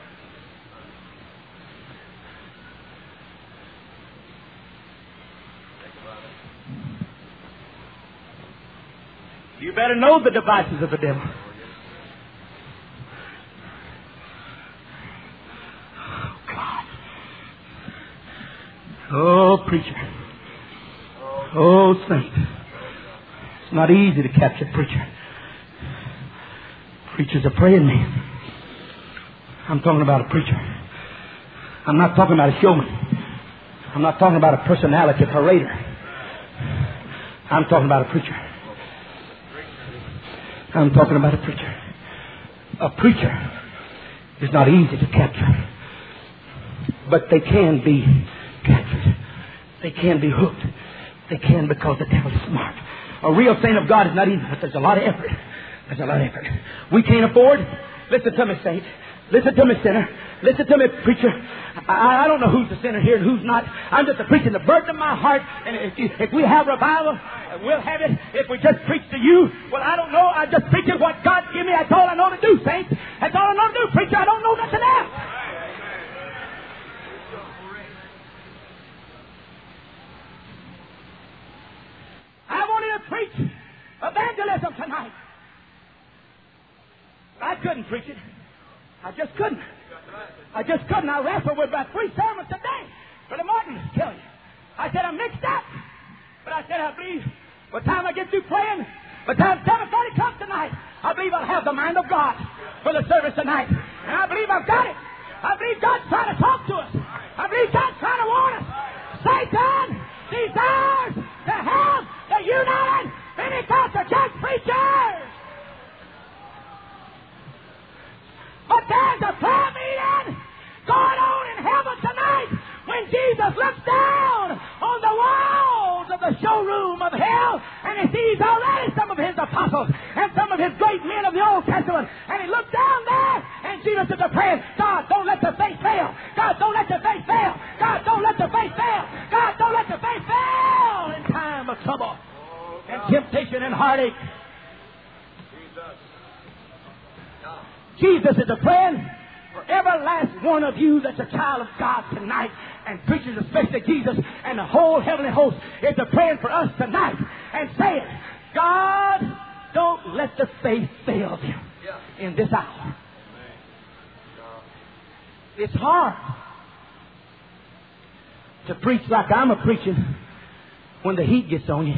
S1: You better know the devices of the devil. Oh, God. Oh, preacher. Oh, saint. It's not easy to capture a preacher. Preacher's a praying man. I'm talking about a preacher. I'm not talking about a showman. I'm not talking about a personality parader. I'm talking about a preacher. I'm talking about a preacher. A preacher is not easy to capture. But they can be captured. They can be hooked. They can, because the devil is smart. A real saint of God is not easy, but there's a lot of effort. There's a lot of effort. We can't afford. Listen to me, saint. Listen to me, sinner. Listen to me, preacher. I don't know who's the sinner here and who's not. I'm just preaching the burden of my heart. And if we have revival, we'll have it. If we just preach to you, well, I don't know. I'm just preaching what God give me. That's all I know to do, saints. That's all I know to do, preacher. I don't know nothing else. I wanted to preach evangelism tonight. I couldn't preach it. I just couldn't. I wrestled with about 3 sermons today. Brother Martin, tell you. I said, I'm mixed up. But I said, I believe by the time I get through praying, by the time 7:30 comes tonight, I believe I'll have the mind of God for the service tonight. And I believe I've got it. I believe God's trying to talk to us. I believe God's trying to warn us. Satan desires to have the United Pentecostal Church preachers. But there's a prayer meeting going on in heaven tonight when Jesus looks down on the walls of the showroom of hell and he sees already some of his apostles and some of his great men of the Old Testament. And he looks down there and Jesus is praying, God, don't let the faith fail. God, don't let the faith fail. God, don't let the faith fail. God, don't let the faith fail in time of trouble and temptation and heartache. Jesus is a praying for every last one of you that's a child of God tonight, and preachers, especially Jesus, and the whole heavenly host is a praying for us tonight and saying, God, don't let the faith fail them in this hour. It's hard. to preach like I'm a preaching when the heat gets on you.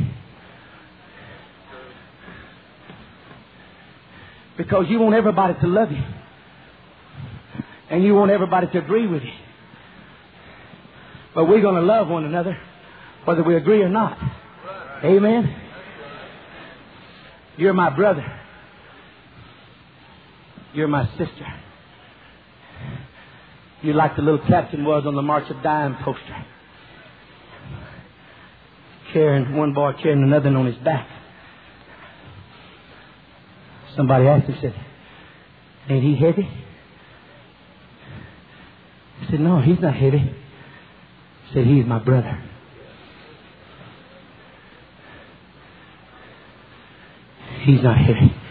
S1: Because you want everybody to love you. And you want everybody to agree with you. But we're going to love one another whether we agree or not. Amen. You're my brother. You're my sister. You're like the little captain was on the March of Dimes poster. Carrying one boy, carrying another on his back. Somebody asked him, said, ain't he heavy? He said, no, he's not heavy. He said, he's my brother. He's not heavy.